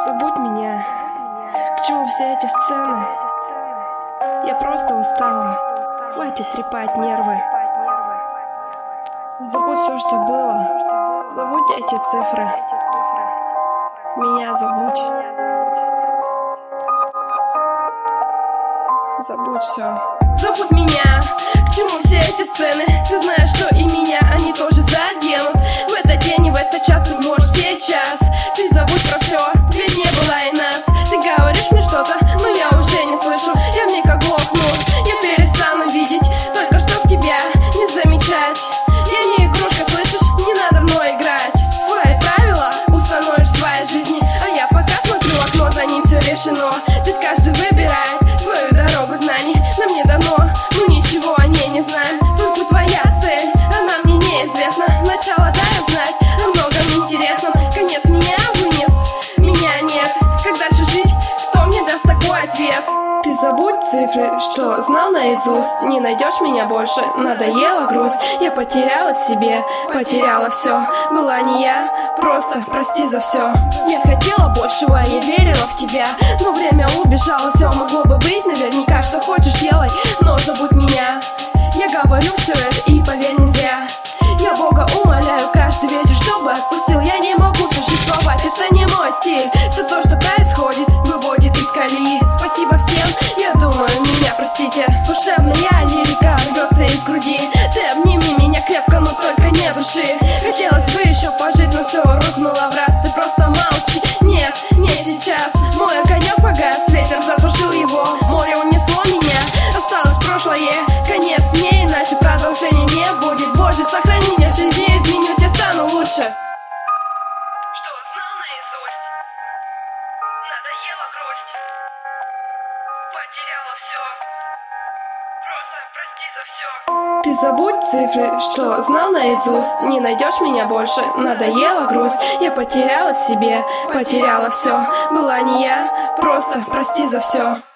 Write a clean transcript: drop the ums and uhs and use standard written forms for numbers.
Забудь меня. К чему все эти сцены? Я просто устала. Хватит трепать нервы. Забудь все, что было. Забудь эти цифры. Меня забудь. Забудь все. Забудь меня. К чему все эти сцены? Ты знаешь, что и меня они тоже заденут. В этот день и в этот час, может сейчас. Ты забудь про все, ведь не было и нас. Ты говоришь мне что-то, но я уже не слышу. Я в ней как глохну, я перестану видеть. Только чтоб тебя не замечать. Я не игрушка, слышишь, не надо мной играть. Свои правила установишь в своей жизни, а я пока смотрю в окно, за ним все решено. Здесь каждый выбирает свою дорогу знаний. Нам не дано, ну ничего о ней не знаем. Только твоя цель, она мне неизвестна. Начало дай узнать о многом интересном. Конец меня вынес, меня нет. Как дальше жить, кто мне даст такой ответ? Ты забудь цифры, что знал наизусть. Не найдешь меня больше, надоела грусть. Я потеряла себе, потеряла все. Была не я, просто прости за все. Я хотела большего, я верила в тебя, но время убежало, все могло бы быть. Наверняка, что хочешь делай, но забудь меня. Я говорю все это и поверь, не зря. Я Бога умоляю каждый вечер, чтобы отпустил. Я не могу существовать, это не мой стиль. Все то, что происходит, выводит из колеи. Спасибо всем, я думаю, меня простите. Душевная лирика рвется из груди. Ты обними меня крепко, но только не души. Хотелось бы еще пожить, но все рухнуло в раз. Ты просто молчи, нет, не сейчас. Мой огонек погас, ветер затушил его. Море унесло меня, осталось прошлое. Конец не иначе, продолжения не будет. Боже, сохрани меня в жизни, изменюсь, я стану лучше. Что знал наизусть? Надоела грусть. Потеряла все. Просто прости за все. Ты забудь цифры, что знал наизусть. Не найдешь меня больше, надоела грусть. Я потеряла себе, потеряла все. Была не я, просто прости за все.